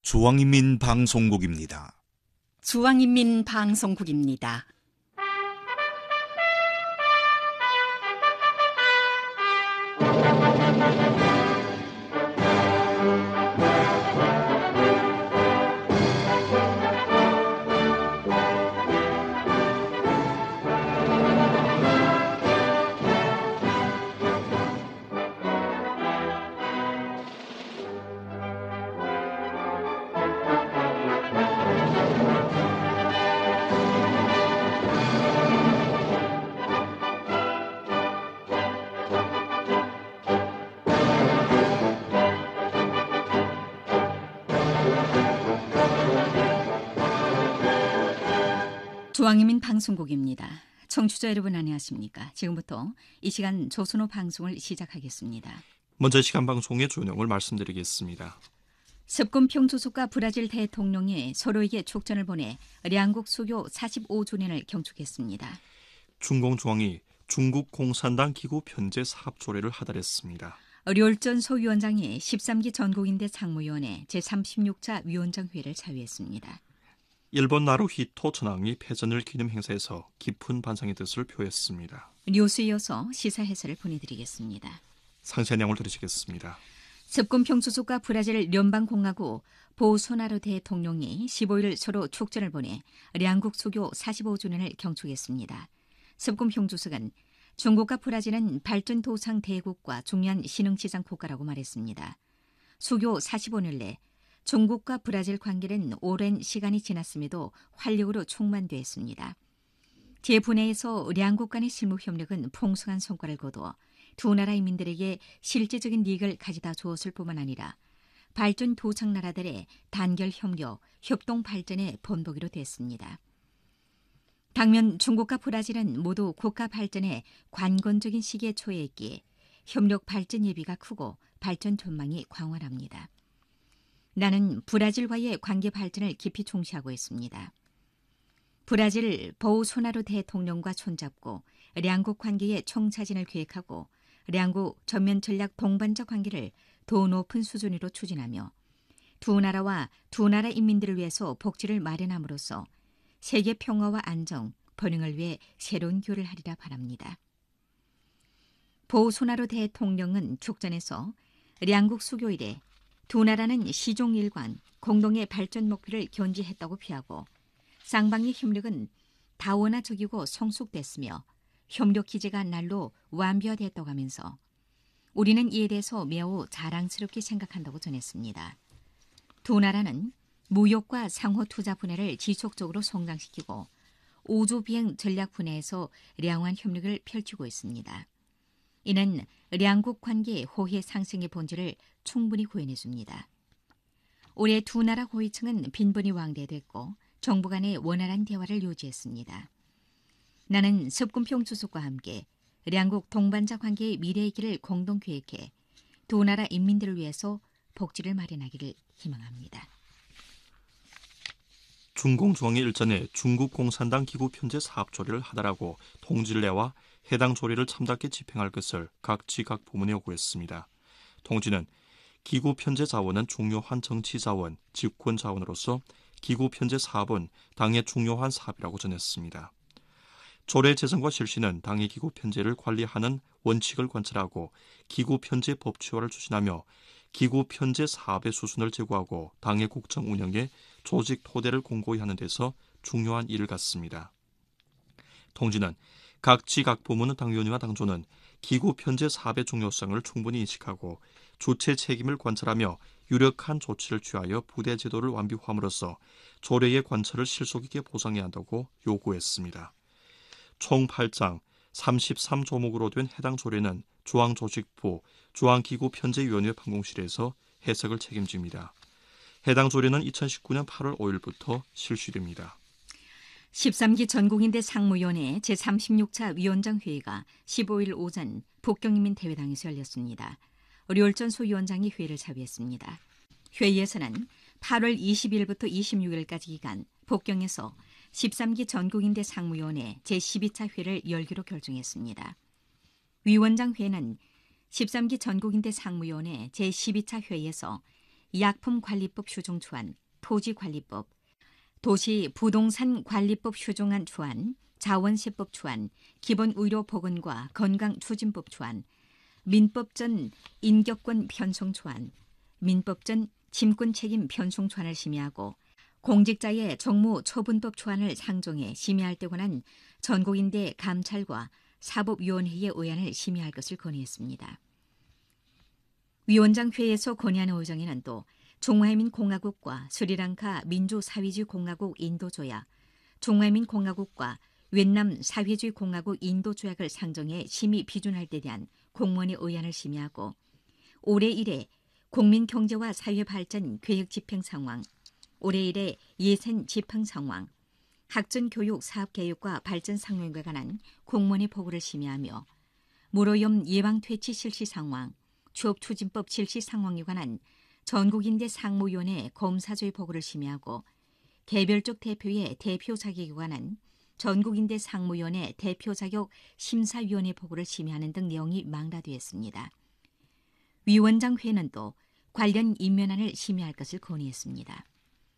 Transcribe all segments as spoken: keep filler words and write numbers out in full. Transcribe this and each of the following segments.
중앙인민방송국입니다. 중앙인민방송국입니다. 중앙인민 방송국입니다. 청취자 여러분 안녕하십니까? 지금부터 이 시간 조선어 방송을 시작하겠습니다. 먼저 시간 방송의 조용을 말씀드리겠습니다. 습군평 주석과 브라질 대통령이 서로에게 촉전을 보내 양국 수교 사십오 주년을 경축했습니다. 중공중앙이 중국 공산당 기구 편제 사업 조례를 하달했습니다. 류얼전 소위원장이 십삼 기 전국인대 상무위원회 제삼십육 차 위원장회를 자유했습니다. 일본 나루히토 전황이 패전을 기념 행사에서 깊은 반성의 뜻을 표했습니다. 뉴스에 이어서 시사 해설을 보내드리겠습니다. 상세 내용을 들으시겠습니다. 습군평 주석과 브라질 연방공화국 보소나루 대통령이 십오 일 서로 촉전을 보내 양국 수교 사십오 주년을 경축했습니다. 습군평 주석은 중국과 브라질은 발전 도상 대국과 중요한 신흥시장 국가라고 말했습니다. 수교 사십오 년 내 중국과 브라질 관계는 오랜 시간이 지났음에도 활력으로 충만되었습니다. 재분해에서 양국 간의 실무 협력은 풍성한 성과를 거두어 두 나라 인민들에게 실질적인 이익을 가져다 주었을 뿐만 아니라 발전 도상 나라들의 단결 협력, 협동 발전의 본보기로 됐습니다. 당면 중국과 브라질은 모두 국가 발전에 관건적인 시기에 처해있기에 협력 발전 예비가 크고 발전 전망이 광활합니다. 나는 브라질과의 관계 발전을 깊이重시하고 있습니다. 브라질 보소나루 대통령과 손잡고 양국 관계의 총차진을 계획하고 양국 전면 전략 동반자 관계를 더 높은 수준으로 추진하며 두 나라와 두 나라 인민들을 위해서 복지를 마련함으로써 세계 평화와 안정, 번영을 위해 새로운 교를 하리라 바랍니다. 보소나루 대통령은 촉전에서 양국 수교 이래 두 나라는 시종일관 공동의 발전 목표를 견지했다고 피하고 쌍방의 협력은 다원화적이고 성숙됐으며 협력 기제가 날로 완비화됐다고 하면서 우리는 이에 대해서 매우 자랑스럽게 생각한다고 전했습니다. 두 나라는 무역과 상호 투자 분야를 지속적으로 성장시키고 우주 비행 전략 분야에서 량호한 협력을 펼치고 있습니다. 이는 양국 관계의 호혜 상승의 본질을 충분히 구현해줍니다. 올해 두 나라 고위층은 빈번히 왕래됐고 정부 간의 원활한 대화를 유지했습니다. 나는 습군평 주석과 함께 양국 동반자 관계의 미래의 길을 공동 계획해 두 나라 인민들을 위해서 복지를 마련하기를 희망합니다. 중공중앙이 일전에 중국 공산당 기구 편제 사업 조례를 하달하고 통지를 내와 해당 조례를 참답게 집행할 것을 각 지각 부문에 요구했습니다. 통지는 기구 편제 자원은 중요한 정치 자원, 집권 자원으로서 기구 편제 사업은 당의 중요한 사업이라고 전했습니다. 조례 제정과 실시는 당의 기구 편제를 관리하는 원칙을 관철하고 기구 편제 법치화를 추진하며 기구 편제 사업의 수순을 제고하고 당의 국정 운영에 조직 토대를 공고히 하는 데서 중요한 일을 갖습니다. 통지는 각 지각 부문의 당위원회와 당조는 기구 편제 사업의 중요성을 충분히 인식하고 주체 책임을 관철하며 유력한 조치를 취하여 부대 제도를 완비함으로써 조례의 관철을 실속 있게 보상해야 한다고 요구했습니다. 총 팔 장 삼십삼 조목으로 된 해당 조례는 중앙조직부 중앙기구편제위원회 판공실에서 해석을 책임집니다. 해당 조례는 이천십구 년 팔월 오일부터 실시됩니다. 십삼 기 전국인대 상무위원회 제삼십육 차 위원장회의가 십오 일 오전 북경인민대회당에서 열렸습니다. 류얼전 소위원장이 회의를 자유했습니다. 회의에서는 팔월 이십일부터 이십육일까지 기간 북경에서 십삼 기 전국인대 상무위원회 제십이 차 회를 열기로 결정했습니다. 위원장 회는 십삼 기 전국인대 상무위원회 제십이 차 회의에서 약품관리법 휴종 초안, 토지관리법, 도시 부동산 관리법 휴종안 초안, 자원시법 초안, 기본의료보건과 건강추진법 초안, 민법전 인격권 편성 초안, 민법전 침권책임 편성 초안을 심의하고 공직자의 정무 처분법 초안을 상정해 심의할 때 관한 전국인대 감찰과 사법위원회의 의안을 심의할 것을 건의했습니다. 위원장 회의에서 건의하는 의정에는 또 중화인민공화국과 스리랑카 민주사회주의 공화국 인도조약, 중화인민공화국과 윈남 사회주의 공화국 인도조약을 상정해 심의 비준할 때 대한 공무원의 의안을 심의하고 올해 일에 국민경제와 사회발전 계획 집행 상황, 올해 일에 예산 집행 상황, 학전교육 사업계획과 발전 상황에 관한 공무원의 보고를 심의하며 무료염 예방퇴치 실시 상황, 취업추진법 실시 상황에 관한 전국인대 상무위원회 검사조의 보고를 심의하고 개별적 대표의 대표 자격에 관한 전국인대 상무위원회 대표 자격 심사위원회 보고를 심의하는 등 내용이 망라되었습니다. 위원장 회의는 또 관련 임면안을 심의할 것을 건의했습니다.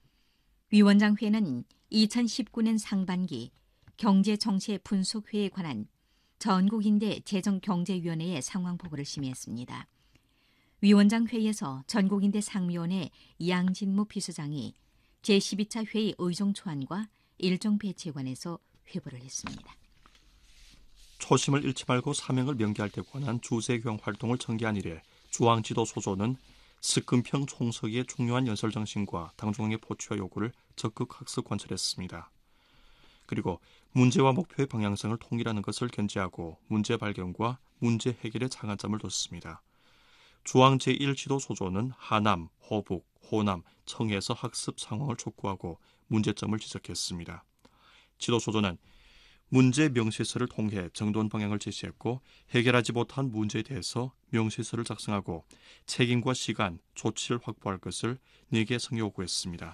위원장 회의는 이천십구 년 상반기 경제정책 분석회의에 관한 전국인대 재정경제위원회의 상황 보고를 심의했습니다. 위원장 회의에서 전국인대 상무위원회 양진무 비서장이 제십이 차 회의 의정 초안과 일정 배치에 관해서 회부를 했습니다. 초심을 잃지 말고 사명을 명기할 때 관한 주재교양 활동을 전개한 이래 중앙지도소조는 스금평 총서기의 중요한 연설 정신과 당중앙의 포취와 요구를 적극 학습 관철했습니다. 그리고 문제와 목표의 방향성을 통일하는 것을 견지하고 문제 발견과 문제 해결에 장안점을 뒀습니다. 중앙 제일 지도소조는 하남, 호북, 호남, 청에서 학습 상황을 촉구하고 문제점을 지적했습니다. 지도소조는 문제 명시서를 통해 정돈 방향을 제시했고 해결하지 못한 문제에 대해서 명시서를 작성하고 책임과 시간, 조치를 확보할 것을 네 개 성에 요구했습니다.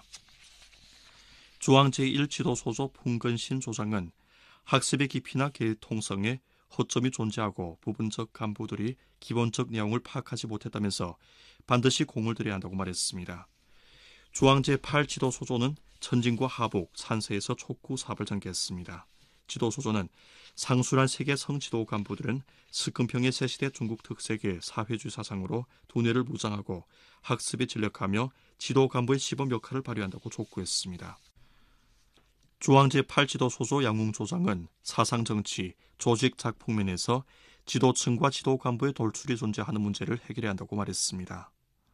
중앙 제일 지도소조 풍건신 조장은 학습의 깊이나 계획 통성에 허점이 존재하고 부분적 간부들이 기본적 내용을 파악하지 못했다면서 반드시 공을 들여야 한다고 말했습니다. 중앙 제팔 지도소조는 천진과 하북, 산세에서 촉구 사업을 전개했습니다. 지도소조는 상수란 세계 성지도 간부들은 스금평의 새시대 중국 특색의 사회주의 사상으로 두뇌를 무장하고 학습에 진력하며 지도 간부의 시범 역할을 발휘한다고 촉구했습니다. 중앙 제팔 지도소조 양웅조장은 사상정치, 조직 작품면에서 지도층과 지도 간부의 돌출이 존재하는 문제를 해결해야 한다고 말했습니다.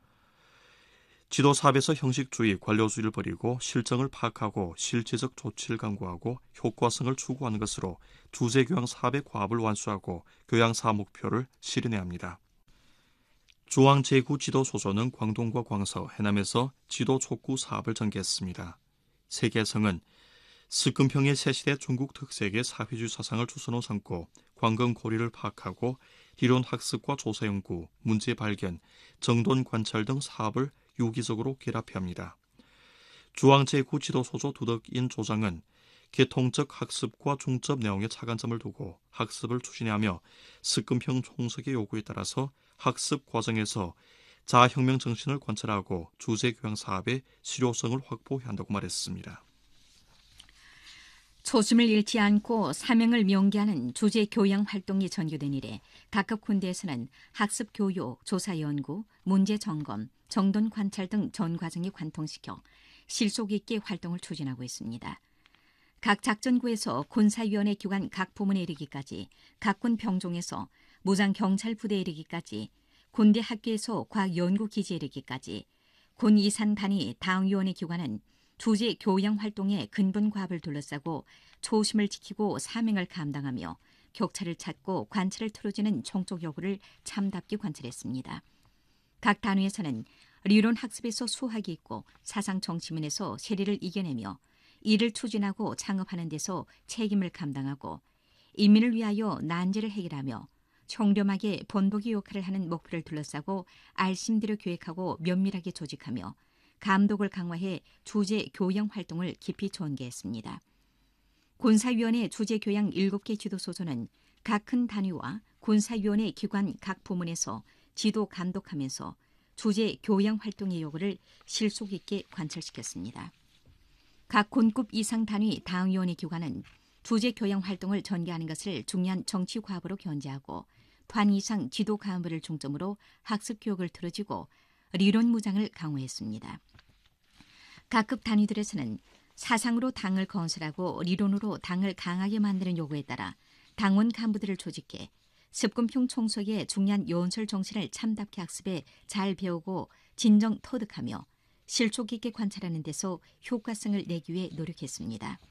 지도 사업에서 형식주의, 관료주의를 버리고 실정을 파악하고 실제적 조치를 강구하고 효과성을 추구하는 것으로 주재교양 사업의 과업을 완수하고 교양 사업 목표를 실현해야 합니다. 중앙 제구 지도소조는 광동과 광서, 해남에서 지도 촉구 사업을 전개했습니다. 세계성은 스금평의 새시대 중국 특색의 사회주의 사상을 추선으로 삼고 관건 고리를 파악하고 이론 학습과 조사 연구, 문제 발견, 정돈 관찰 등 사업을 유기적으로 결합해야 합니다. 중앙 제구 지도소조 두덕인 조장은 계통적 학습과 중점 내용에 차관점을 두고 학습을 추진해야 하며 스금평 총석의 요구에 따라서 학습 과정에서 자아혁명 정신을 관찰하고 주재교양 사업의 실효성을 확보해야 한다고 말했습니다. 초심을 잃지 않고 사명을 명기하는 주제 교양 활동이 전개된 이래 각급 군대에서는 학습 교육, 조사 연구, 문제 점검, 정돈 관찰 등 전 과정에 관통시켜 실속 있게 활동을 추진하고 있습니다. 각 작전구에서 군사위원회 기관 각 부문에 이르기까지, 각 군 병종에서 무장 경찰 부대에 이르기까지, 군대 학교에서 과학 연구 기지에 이르기까지, 군 이산 단위 당위원회 기관은 주제 교양 활동의 근본 과업을 둘러싸고 초심을 지키고 사명을 감당하며 격차를 찾고 관찰을 틀어지는 총적 요구를 참답게 관찰했습니다. 각 단위에서는理론 학습에서 수학이 있고 사상 정치면에서 세리를 이겨내며 이를 추진하고 창업하는 데서 책임을 감당하고 인민을 위하여 난제를 해결하며 청렴하게 본보기 역할을 하는 목표를 둘러싸고 알심대로 계획하고 면밀하게 조직하며 감독을 강화해 주제 교양 활동을 깊이 전개했습니다. 군사위원회 주제 교양 일곱 개 지도소조는 각 큰 단위와 군사위원회 기관 각 부문에서 지도 감독하면서 주재 교양 활동의 요구를 실속 있게 관철시켰습니다. 각 군급 이상 단위 당위원회 기관은 주재 교양 활동을 전개하는 것을 중요한 정치 과업으로 견제하고 반 이상 지도 간부를 중점으로 학습 교육을 틀어지고 리론 무장을 강화했습니다. 각급 단위들에서는 사상으로 당을 건설하고 리론으로 당을 강하게 만드는 요구에 따라 당원 간부들을 조직해 습군평 총석의 중요한 연설 정신을 참답게 학습해 잘 배우고 진정 터득하며 실속 있게 관찰하는 데서 효과성을 내기 위해 노력했습니다.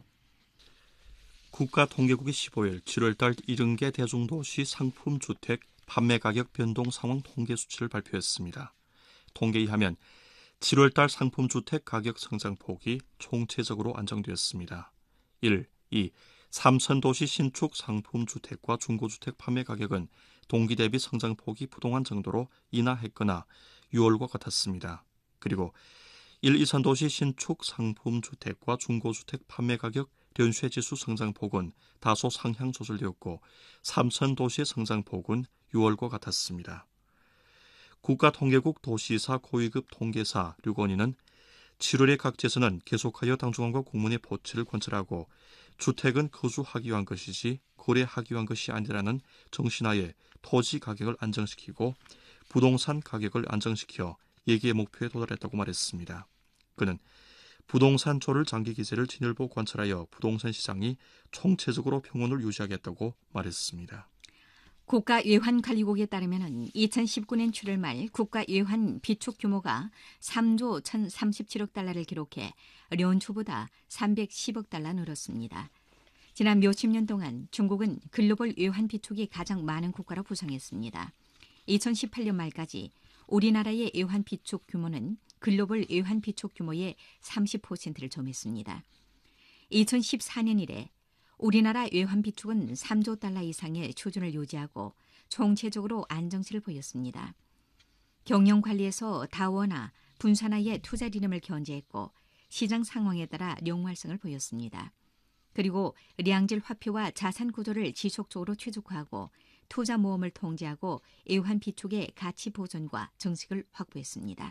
국가통계국이 십오일 칠월달 일흔 개 대중도시 상품주택 판매가격 변동 상황 통계 수치를 발표했습니다. 통계에 의하면 칠월달 상품주택 가격 성장폭이 총체적으로 안정되었습니다. 일, 이, 삼선도시 신축 상품주택과 중고주택 판매 가격은 동기 대비 성장폭이 부동한 정도로 인하했거나 유월과 같았습니다. 그리고 일, 이선도시 신축 상품주택과 중고주택 판매 가격 연쇄지수 성장폭은 다소 상향 조절되었고 삼선도시의 성장폭은 유월과 같았습니다. 국가통계국 도시사 고위급 통계사 류건희는 칠월의 각지에서는 계속하여 당중앙과 공문의 보치를 관찰하고 주택은 거주하기 위한 것이지 거래하기 위한 것이 아니라는 정신하에 토지 가격을 안정시키고 부동산 가격을 안정시켜 예기의 목표에 도달했다고 말했습니다. 그는 부동산조를 장기 기세를 진일보 관찰하여 부동산 시장이 총체적으로 평온을 유지하겠다고 말했습니다. 국가예환관리국에 따르면 이천십구 년 칠월 말 국가예환 비축 규모가 삼조 천삼십칠억 달러를 기록해 연초보다 삼백십억 달러 늘었습니다. 지난 몇십 년 동안 중국은 글로벌 예환 비축이 가장 많은 국가로 부상했습니다. 이천십팔 년 말까지 우리나라의 예환 비축 규모는 글로벌 예환 비축 규모의 삼십 퍼센트를 점했습니다. 이천십사 년 이래 우리나라 예환 비축은 삼조 달러 이상의 수준을 유지하고 총체적으로 안정세를 보였습니다. 경영관리에서 다원화, 분산화의 투자 리듬을 견제했고 시장 상황에 따라 룡활성을 보였습니다. 그리고 량질 화폐와 자산 구조를 지속적으로 최적화하고 투자 모험을 통제하고 예환 비축의 가치 보존과 정책을 확보했습니다.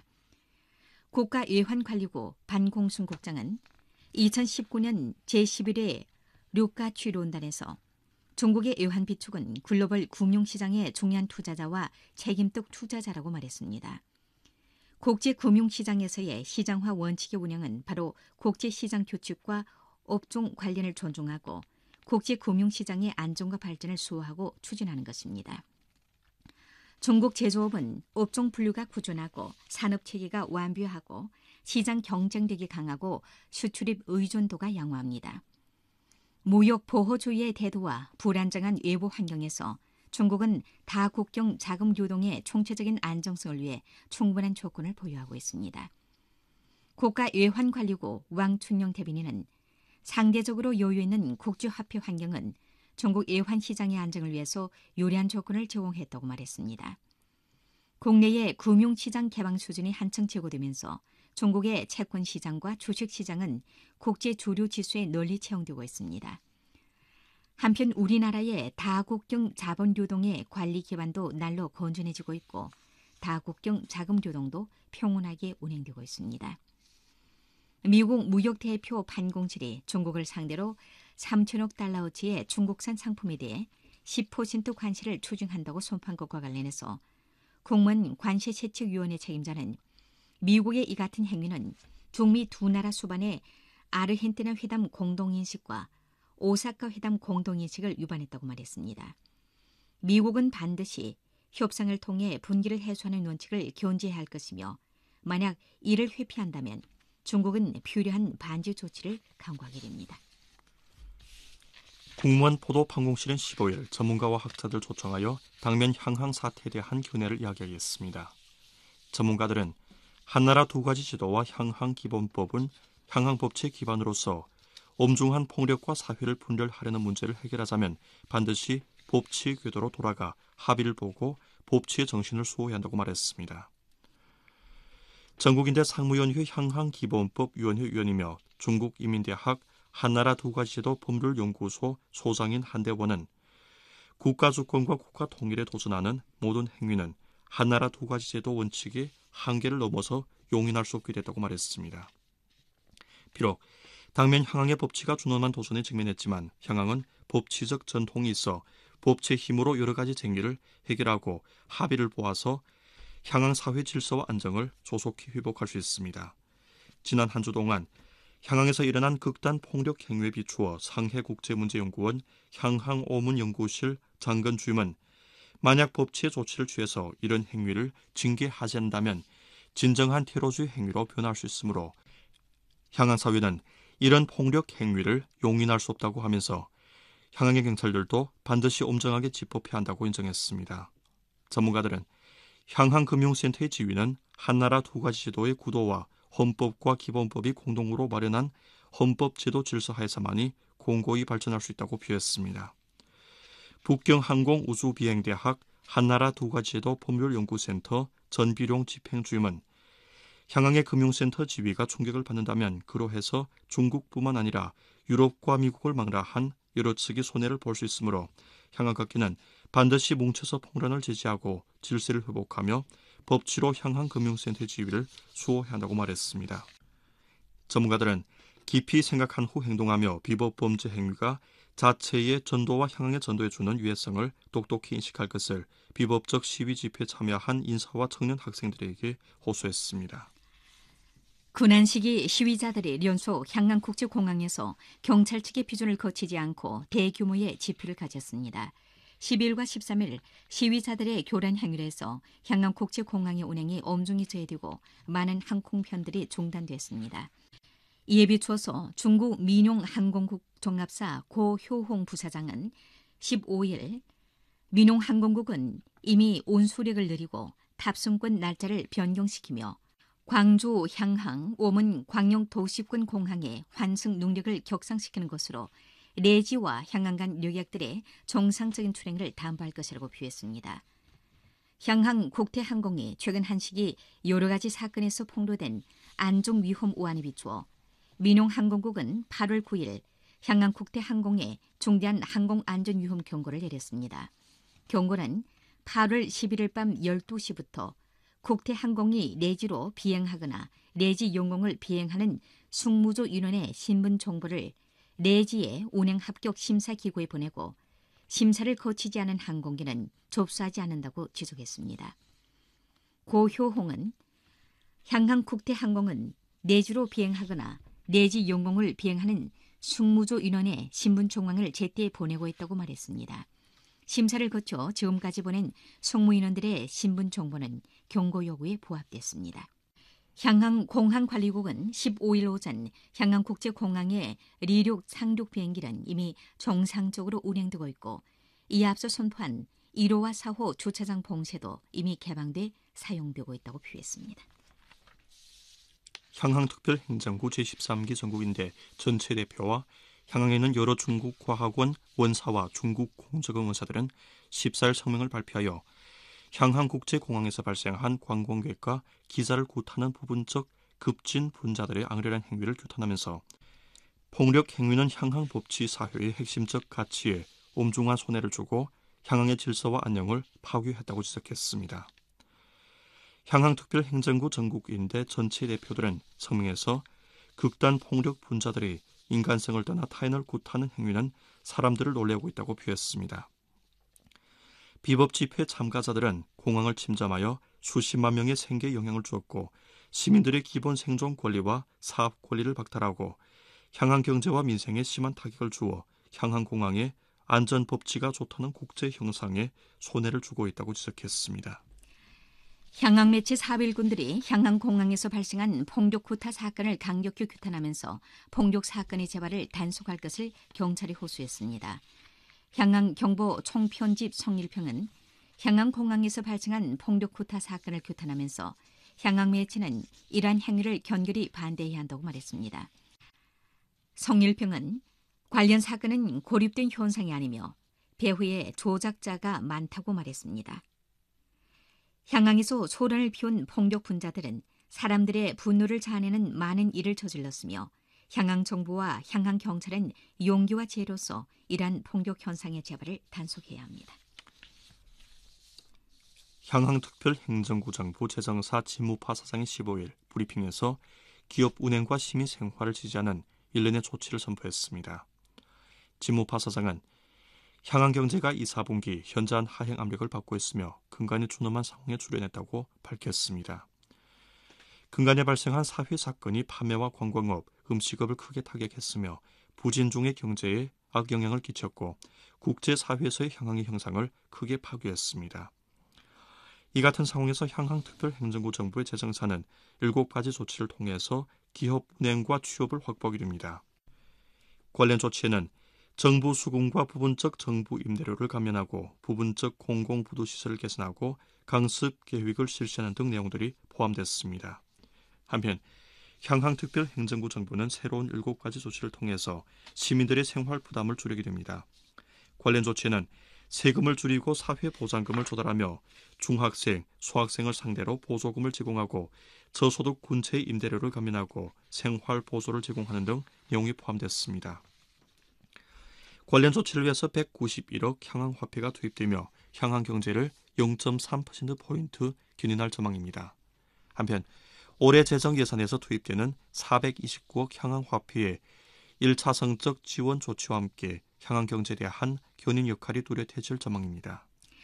국가예환관리국 반공순 국장은 이천십구 년 제십일 회 류가취론단에서 중국의 예환 비축은 글로벌 금융시장의 중요한 투자자와 책임득 투자자라고 말했습니다. 국제금융시장에서의 시장화 원칙의 운영은 바로 국제시장 규칙과 업종 관련을 존중하고 국제금융시장의 안정과 발전을 수호하고 추진하는 것입니다. 중국 제조업은 업종 분류가 구준하고 산업체계가 완비하고 시장 경쟁력이 강하고 수출입 의존도가 양호합니다. 무역보호주의의 대두와 불안정한 외부 환경에서 중국은 다국경 자금 유동의 총체적인 안정성을 위해 충분한 조건을 보유하고 있습니다. 국가예환관리국 왕춘영 대변인은 상대적으로 여유 있는 국제화폐 환경은 중국 예환시장의 안정을 위해서 유리한 조건을 제공했다고 말했습니다. 국내의 금융시장 개방 수준이 한층 제고되면서 중국의 채권시장과 주식시장은 국제 주류 지수에 널리 채용되고 있습니다. 한편 우리나라의 다국경 자본 유동의 관리 기반도 날로 건전해지고 있고 다국경 자금 유동도 평온하게 운행되고 있습니다. 미국 무역대표 반공실이 중국을 상대로 삼천억 달러어치의 중국산 상품에 대해 십 퍼센트 관세를 추징한다고 선포한 것과 관련해서 공무원 관세채측위원회 책임자는 미국의 이 같은 행위는 중미 두 나라 수반의 아르헨티나 회담 공동인식과 오사카 회담 공동인식을 위반했다고 말했습니다. 미국은 반드시 협상을 통해 분기를 해소하는 원칙을 견지해야 할 것이며 만약 이를 회피한다면 중국은 필요한 반지 조치를 강구하게 됩니다. 국무원 포도판공실은 십오일 전문가와 학자들 초청하여 당면 향항 사태에 대한 견해를 이야기하겠습니다. 전문가들은 한나라 두 가지 제도와 향항 기본법은 향항 법칙 기반으로서 엄중한 폭력과 사회를 분열하려는 문제를 해결하자면 반드시 법치 궤도로 돌아가 합의를 보고 법치의 정신을 수호해야 한다고 말했습니다. 전국인대 상무위원회 향항기본법위원회 위원이며 중국인민대학 한나라 두 가지 제도 법률연구소 소장인 한대원은 국가주권과 국가통일에 도전하는 모든 행위는 한나라 두 가지 제도 원칙의 한계를 넘어서 용인할 수 없게 됐다고 말했습니다. 비록 당면 향항의 법치가 준엄한 도전에 직면했지만 향항은 법치적 전통이 있어 법치의 힘으로 여러 가지 쟁기를 해결하고 합의를 보아서 향항 사회 질서와 안정을 조속히 회복할 수 있습니다. 지난 한 주 동안 향항에서 일어난 극단 폭력 행위에 비추어 상해국제문제연구원 향항오문연구실 장건 주임은 만약 법치의 조치를 취해서 이런 행위를 징계하지 않는다면 진정한 테러주의 행위로 변할 수 있으므로 향항 사회는 이런 폭력 행위를 용인할 수 없다고 하면서 향항의 경찰들도 반드시 엄정하게 집법해야 한다고 인정했습니다. 전문가들은 향항금융센터의 지위는 한나라 두 가지 제도의 구도와 헌법과 기본법이 공동으로 마련한 헌법제도 질서 하에서만이 공고히 발전할 수 있다고 비유했습니다. 북경항공우주비행대학 한나라 두 가지 제도 법률연구센터 전비룡 집행주임은 향항의 금융센터 지위가 충격을 받는다면 그로해서 중국뿐만 아니라 유럽과 미국을 망라한 여러 측이 손해를 볼 수 있으므로 향항각계는 반드시 뭉쳐서 폭란을 제지하고 질서를 회복하며 법치로 향항금융센터의 지위를 수호해야 한다고 말했습니다. 전문가들은 깊이 생각한 후 행동하며 비법범죄 행위가 자체의 전도와 향항의 전도에 주는 유해성을 똑똑히 인식할 것을 비법적 시위 집회에 참여한 인사와 청년 학생들에게 호소했습니다. 군안 시기 시위자들이 연속 향항국제공항에서 경찰 측의批准을 거치지 않고 대규모의 집회를 가졌습니다. 십이일과 십삼일 시위자들의 교란 행위에서 향항국제공항의 운행이 엄중히 제한되고 많은 항공편들이 중단됐습니다. 이에 비추어서 중국 민용항공국 종합사 고효홍 부사장은 십오일 민용항공국은 이미 온수력을 늘리고 탑승권 날짜를 변경시키며 광주 향항 오문 광룡도시권 공항의 환승 능력을 격상시키는 것으로 내지와 향항 간旅客들의 정상적인 출행을 담보할 것이라고 표했습니다. 향항 국태항공이 최근 한 시기 여러 가지 사건에서 폭로된 안전 위험 우환에 비추어 민용항공국은 팔월 구일 향항 국태항공에 중대한 항공안전 위험 경고를 내렸습니다. 경고는 팔월 십일일 밤 열두 시부터 국태항공이 내지로 비행하거나 내지 영공을 비행하는 숙무조 인원의 신분 정보를 내지의 운행 합격 심사기구에 보내고 심사를 거치지 않은 항공기는 접수하지 않는다고 지적했습니다. 고효홍은 향항 국태항공은 내지로 비행하거나 내지 영공을 비행하는 숙무조 인원의 신분 정황을 제때 보내고 있다고 말했습니다. 심사를 거쳐 지금까지 보낸 승무인원들의 신분 정보는 경고 요구에 부합됐습니다. 향항공항관리국은 십오일 오전 향항국제공항의 리륙 상륙 비행기는 이미 정상적으로 운행되고 있고 이에 앞서 선포한 일호와 사호 주차장 봉쇄도 이미 개방돼 사용되고 있다고 표했습니다. 향항특별행정구 제십삼기 전국인대 전체 대표와 향항에는 여러 중국 과학원 원사와 중국 공적응 원사들은 십사일 성명을 발표하여 향항국제공항에서 발생한 관광객과 기사를 굿하는 부분적 급진 분자들의 악랄한 행위를 규탄하면서 폭력 행위는 향항 법치 사회의 핵심적 가치에 엄중한 손해를 주고 향항의 질서와 안녕을 파괴했다고 지적했습니다. 향항특별행정구 전국인대 전체 대표들은 성명에서 극단 폭력 분자들이 인간성을 떠나 타인을 굿하는 행위는 사람들을 놀래고 있다고 표했습니다. 비법 집회 참가자들은 공항을 침범하여 수십만 명의 생계에 영향을 주었고 시민들의 기본 생존 권리와 사업 권리를 박탈하고 향항 경제와 민생에 심한 타격을 주어 향항 공항의 안전 법치가 좋다는 국제 형상에 손해를 주고 있다고 지적했습니다. 향항 매체 사빌군들이 향항 공항에서 발생한 폭력 구타 사건을 강력히 규탄하면서 폭력 사건의 재발을 단속할 것을 경찰이 호소했습니다. 향항 경보 총편집 성일평은 향항 공항에서 발생한 폭력 구타 사건을 규탄하면서 향항 매체는 이러한 행위를 견고히 반대해야 한다고 말했습니다. 성일평은 관련 사건은 고립된 현상이 아니며 배후에 조작자가 많다고 말했습니다. 향항에서 소란을 피운 폭력 분자들은 사람들의 분노를 자아내는 많은 일을 저질렀으며 향항 정부와 향항 경찰은 용기와 지혜로서 이러한 폭력 현상의 재발을 단속해야 합니다. 향항특별행정구정부 재정사 지무파 사장이 십오 일 브리핑에서 기업 운행과 시민 생활을 지지하는 일련의 조치를 선포했습니다. 지무파 사장은 향항경제가 이, 사 분기 현저한 하행 압력을 받고 있으며 근간이 준엄한 상황에 출연했다고 밝혔습니다. 근간에 발생한 사회 사건이 판매와 관광업, 음식업을 크게 타격했으며 부진중의 경제에 악영향을 끼쳤고 국제사회에서의 향항의 형상을 크게 파괴했습니다. 이 같은 상황에서 향항특별행정구 정부의 재정사는 일곱 가지 조치를 통해서 기업 운행과 취업을 확보하게 됩니다. 관련 조치에는 정부 수금과 부분적 정부 임대료를 감면하고 부분적 공공부두시설을 개선하고 강습 계획을 실시하는 등 내용들이 포함됐습니다. 한편 향항특별행정구 정부는 새로운 일곱 가지 조치를 통해서 시민들의 생활 부담을 줄이게 됩니다. 관련 조치에는 세금을 줄이고 사회보장금을 조달하며 중학생, 수학생을 상대로 보조금을 제공하고 저소득 군체의 임대료를 감면하고 생활보조를 제공하는 등 내용이 포함됐습니다. 관련 조치를 위해서 백구십일억 향항화폐가 투입되며 향항경제를 영 점 삼 퍼센트포인트 균인할 전망입니다. 한편 올해 재정 예산에서 투입되는 사백이십구억 향항화폐의 일 차성적 지원 조치와 함께 향항경제에 대한 견인 역할이 뚜렷해질 전망입니다.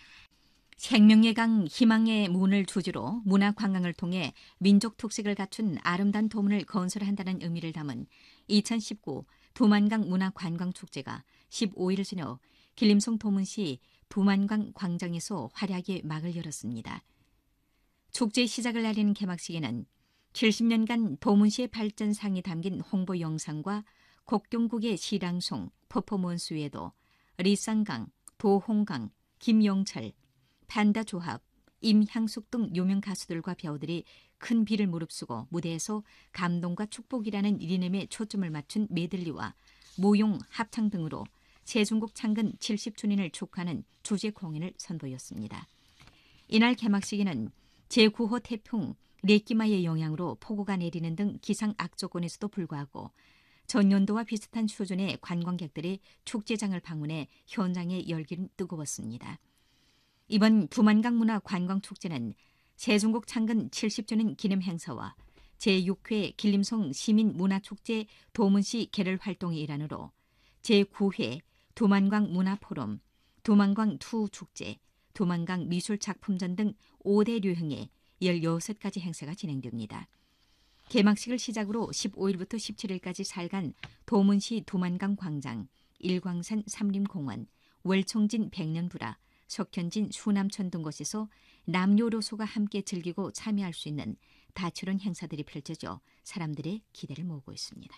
생명의 강 희망의 문을 주주로 문화관광을 통해 민족 특색을 갖춘 아름다운 도문을 건설한다는 의미를 담은 이천십구 두만강 문화관광축제가 십오 일 저녁 길림성 도문시 두만강 광장에서 화려하게 막을 열었습니다. 축제 시작을 알리는 개막식에는 칠십 년간 도문시의 발전상이 담긴 홍보 영상과 곡경국의 시랑송, 퍼포먼스 외에도 리쌍강, 도홍강, 김용철, 판다조합, 임향숙 등 유명 가수들과 배우들이 큰 비를 무릅쓰고 무대에서 감동과 축복이라는 리듬에 초점을 맞춘 메들리와 무용, 합창 등으로 세중국 창건 칠십 주년을 축하하는 주제 공연을 선보였습니다. 이날 개막식에는 제구 호 태풍 레끼마의 영향으로 폭우가 내리는 등 기상 악조건에서도 불구하고 전년도와 비슷한 수준의 관광객들이 축제장을 방문해 현장의 열기는 뜨거웠습니다. 이번 두만강 문화관광축제는 세종국 창건 칠십 주년 기념 행사와 제육 회 길림성 시민문화축제 도문시 개를 활동의 일환으로 제구 회 두만강 문화포럼, 두만강 투축제, 두만강 미술작품전 등 오 대 류행의 열여섯 가지 행사가 진행됩니다. 개막식을 시작으로 십오 일부터 십칠 일까지 사흘간 도문시 두만강 광장, 일광산 삼림공원, 월청진 백년불화, 석현진 수남천 등 곳에서 남녀노소가 함께 즐기고 참여할 수 있는 다채로운 행사들이 펼쳐져 사람들의 기대를 모으고 있습니다.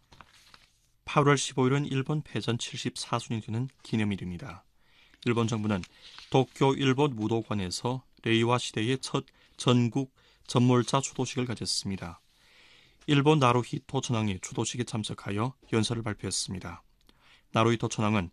팔월 십오일은 일본 패전 칠십사 주년이 되는 기념일입니다. 일본 정부는 도쿄 일본 무도관에서 레이와 시대의 첫 전국 전몰자 추도식을 가졌습니다. 일본 나루히토 천황이 추도식에 참석하여 연설을 발표했습니다. 나루히토 천황은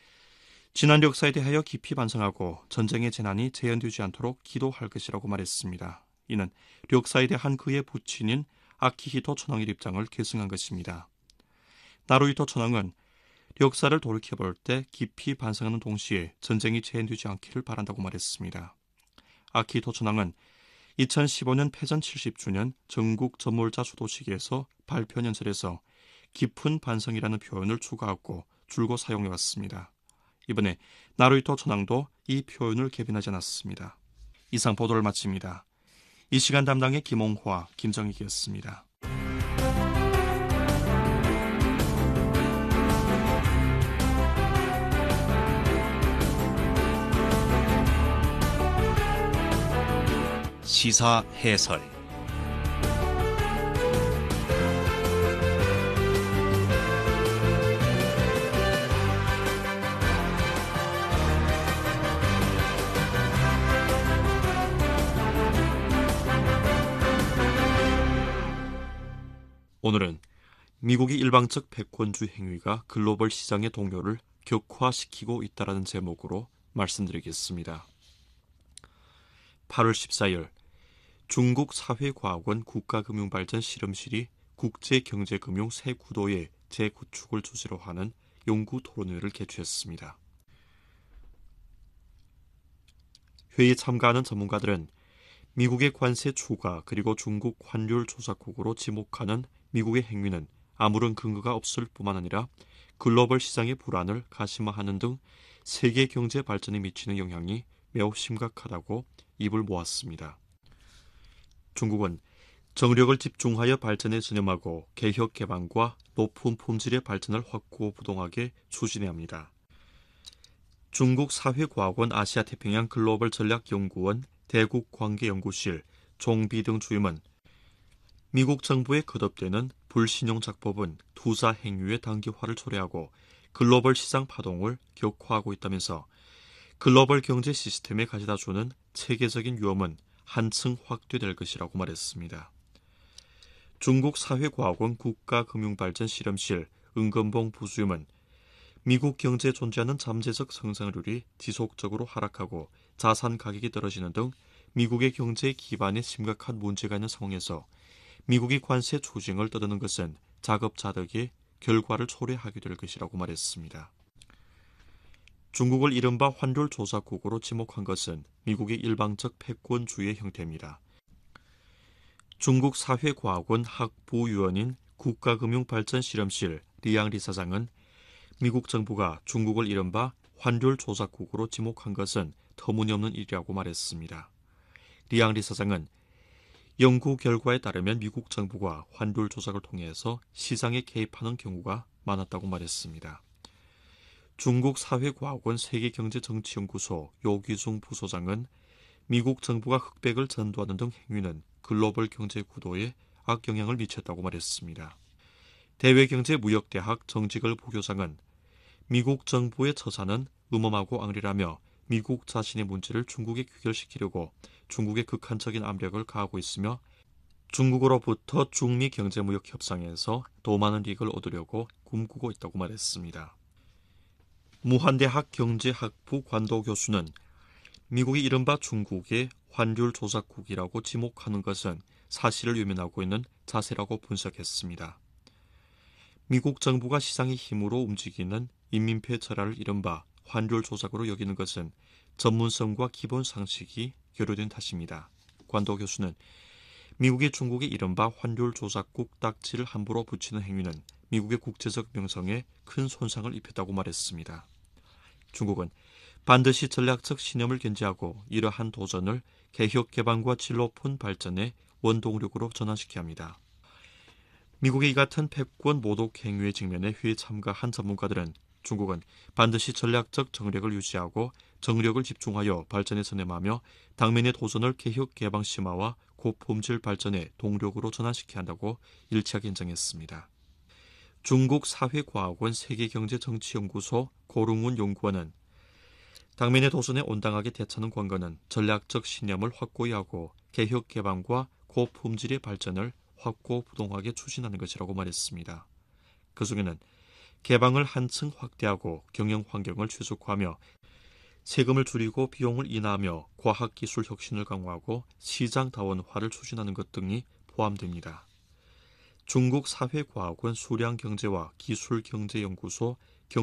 지난 역사에 대하여 깊이 반성하고 전쟁의 재난이 재현되지 않도록 기도할 것이라고 말했습니다. 이는 역사에 대한 그의 부친인 아키히토 천황의 입장을 계승한 것입니다. 나루히토 천황은 역사를 돌이켜볼 때 깊이 반성하는 동시에 전쟁이 재현되지 않기를 바란다고 말했습니다. 아키히토 천황은 이천십오 년 패전 칠십 주년 전국 전몰자 추도식에서 발표 연설에서 깊은 반성이라는 표현을 추가하고 줄곧 사용해왔습니다. 이번에 나루히토 천황도 이 표현을 개변하지 않았습니다. 이상 보도를 마칩니다. 이 시간 담당의 김홍화, 김정익이었습니다. 시사 해설 오늘은 미국의 일방적 패권주의 행위가 글로벌 시장의 동요를 격화시키고 있다라는 제목으로 말씀드리겠습니다. 팔월 십사일 중국 사회과학원 국가금융발전 실험실이 국제경제금융 새 구도의 재구축을 주제로 하는 연구 토론회를 개최했습니다. 회의에 참가하는 전문가들은 미국의 관세 추가 그리고 중국 환율 조작국으로 지목하는 미국의 행위는 아무런 근거가 없을 뿐만 아니라 글로벌 시장의 불안을 가심화하는 등 세계 경제 발전에 미치는 영향이 매우 심각하다고 입을 모았습니다. 중국은 정력을 집중하여 발전에 전념하고 개혁 개방과 높은 품질의 발전을 확고부동하게 추진해야 합니다. 중국 사회과학원 아시아태평양 글로벌 전략연구원 대국관계연구실 종비등 주임은 미국 정부의 거듭되는 불신용작법은 투자 행위의 단기화를 초래하고 글로벌 시장 파동을 격화하고 있다면서 글로벌 경제 시스템에 가져다주는 체계적인 위험은 한층 확대될 것이라고 말했습니다. 중국 사회과학원 국가금융발전실험실 은건봉 부주임은 미국 경제에 존재하는 잠재적 성장률이 지속적으로 하락하고 자산 가격이 떨어지는 등 미국의 경제 기반에 심각한 문제가 있는 상황에서 미국이 관세 조정을 떠드는 것은 자급자득의 결과를 초래하게 될 것이라고 말했습니다. 중국을 이른바 환율 조작국으로 지목한 것은 미국의 일방적 패권주의의 형태입니다. 중국 사회과학원 학부위원인 국가금융발전실험실 리양리 사장은 미국 정부가 중국을 이른바 환율 조작국으로 지목한 것은 터무니없는 일이라고 말했습니다. 리양리 사장은 연구 결과에 따르면 미국 정부가 환율 조작을 통해서 시장에 개입하는 경우가 많았다고 말했습니다. 중국 사회과학원 세계경제정치연구소 요기중 부소장은 미국 정부가 흑백을 전도하는 등 행위는 글로벌 경제 구도에 악영향을 미쳤다고 말했습니다. 대외경제무역대학 정직을 부교장은 미국 정부의 처사는 음험하고 앙리라며 미국 자신의 문제를 중국에 귀결시키려고 중국의 극한적인 압력을 가하고 있으며 중국으로부터 중미 경제무역 협상에서 더 많은 이익을 얻으려고 꿈꾸고 있다고 말했습니다. 무한대학 경제학부 관도 교수는 미국이 이른바 중국의 환율 조작국이라고 지목하는 것은 사실을 외면하고 있는 자세라고 분석했습니다. 미국 정부가 시장의 힘으로 움직이는 인민폐 철학을 이른바 환율 조작으로 여기는 것은 전문성과 기본 상식이 결여된 탓입니다. 관도 교수는 미국이 중국의 이른바 환율 조작국 딱지를 함부로 붙이는 행위는 미국의 국제적 명성에 큰 손상을 입혔다고 말했습니다. 중국은 반드시 전략적 신념을 견지하고 이러한 도전을 개혁 개방과 질 높은 발전의 원동력으로 전환시켜야 합니다. 미국의 이 같은 패권 모독 행위의 직면에 회의에 참가한 전문가들은 중국은 반드시 전략적 정력을 유지하고 정력을 집중하여 발전에 전념하며 당면의 도전을 개혁 개방 심화와 고품질 발전의 동력으로 전환시켜야 한다고 일치하게 인정했습니다. 중국 사회과학원 세계경제정치연구소 고룽운 연구원은 당면의 도전에 온당하게 대처하는 관건은 전략적 신념을 확고히 하고 개혁 개방과 고품질의 발전을 확고부동하게 추진하는 것이라고 말했습니다. 그 속에는 개방을 한층 확대하고 경영 환경을 최적화하며 세금을 줄이고 비용을 인하하며 과학기술 혁신을 강화하고 시장다원화를 추진하는 것 등이 포함됩니다. 중국 사회과학원 수량경제와 기술경제연구소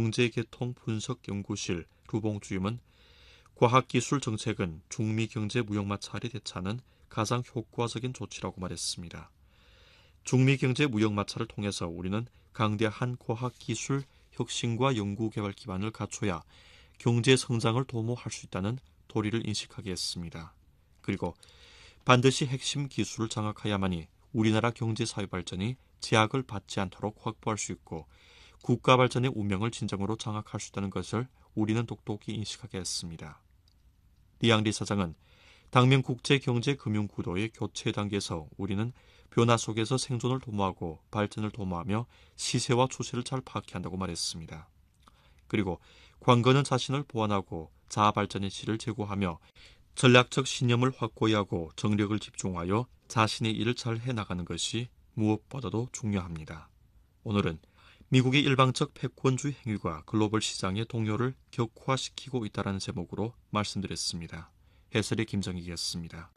경제계통분석연구실 루봉주임은 과학기술 정책은 중미 경제 무역마찰에 대처하는 가장 효과적인 조치라고 말했습니다. 중미 경제 무역마찰을 통해서 우리는 강대한 과학기술 혁신과 연구개발 기반을 갖춰야 경제 성장을 도모할 수 있다는 도리를 인식하게 했습니다. 그리고 반드시 핵심 기술을 장악해야만이 우리나라 경제사회 발전이 제약을 받지 않도록 확보할 수 있고 국가 발전의 운명을 진정으로 장악할 수 있다는 것을 우리는 똑똑히 인식하게 했습니다. 리양리 사장은 당면 국제경제금융구도의 교체 단계에서 우리는 변화 속에서 생존을 도모하고 발전을 도모하며 시세와 추세를 잘 파악해야 한다고 말했습니다. 그리고 관건은 자신을 보완하고 자아발전의 질을 제고하며 전략적 신념을 확고히 하고 정력을 집중하여 자신의 일을 잘 해나가는 것이 무엇보다도 중요합니다. 오늘은 미국의 일방적 패권주의 행위가 글로벌 시장의 동요를 격화시키고 있다는 제목으로 말씀드렸습니다. 해설의 김정익이었습니다.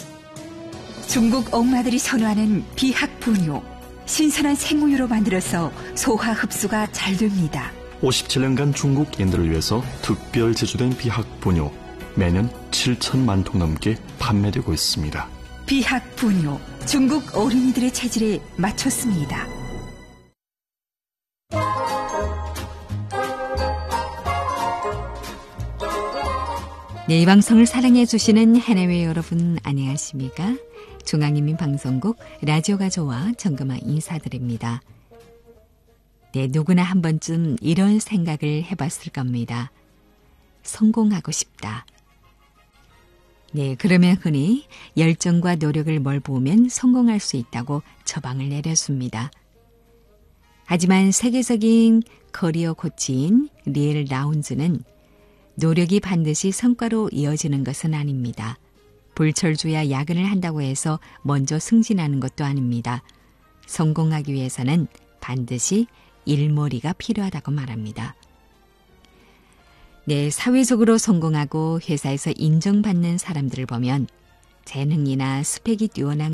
중국 엄마들이 선호하는 비학분유. 신선한 생우유로 만들어서 소화 흡수가 잘 됩니다. 오십칠 년간 중국인들을 위해서 특별 제조된 비학분유. 매년 칠천만 통 넘게 판매되고 있습니다. 비학 분요, 중국 어린이들의 체질에 맞췄습니다. 네, 이 방송을 사랑해 주시는 해내외 여러분 안녕하십니까? 중앙인민방송국 라디오가 좋아 정금아 인사드립니다. 네, 누구나 한 번쯤 이런 생각을 해봤을 겁니다. 성공하고 싶다. 네, 그러면 흔히 열정과 노력을 몰보면 성공할 수 있다고 처방을 내렸습니다. 하지만 세계적인 커리어 코치인 리엘 라운즈는 노력이 반드시 성과로 이어지는 것은 아닙니다. 불철주야 야근을 한다고 해서 먼저 승진하는 것도 아닙니다. 성공하기 위해서는 반드시 일머리가 필요하다고 말합니다. 네, 사회적으로 성공하고 회사에서 인정받는 사람들을 보면 재능이나 스펙이 뛰어난